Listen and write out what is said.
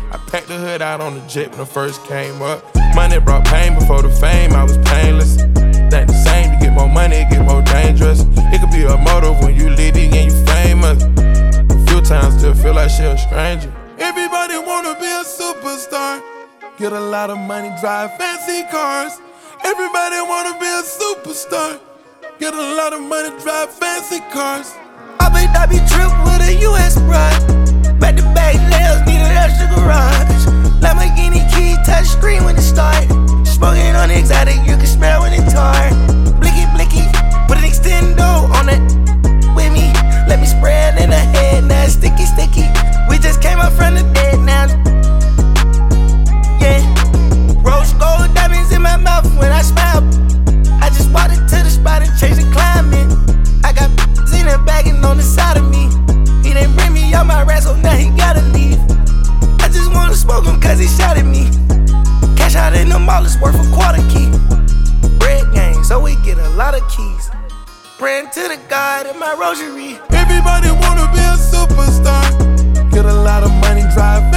I packed the hood out on the jet when I first came up. Money brought pain before the fame, I was painless. Think the same, you get more money, it get more dangerous. It could be a motive when you litty and you famous. A few times still feel like she a stranger. Everybody wanna be a superstar. Get a lot of money, drive fancy cars. Everybody wanna be a superstar. Get a lot of money, drive fancy cars. I be trip with a US bride. Back to back nails, need an extra garage. Lamborghini keys, touch screen when it start. Smoking on exotic, you can smell when it's hard. Blicky, blicky, put an extendo on it with me. Let me spread in the head, now it's sticky, sticky. We just came up from the dead now. Yeah, rose gold diamonds in my mouth when I smile. I just walked into the spot and changed the climate. I got in the bagging on the side of me. He didn't bring me out my rat, so now he gotta leave. I just wanna smoke him cause he shot at me. Cash out in the mall is worth a quarter key. Bread gang, so we get a lot of keys. Praying to the God in my rosary. Everybody wanna be a superstar. Get a lot of money, drive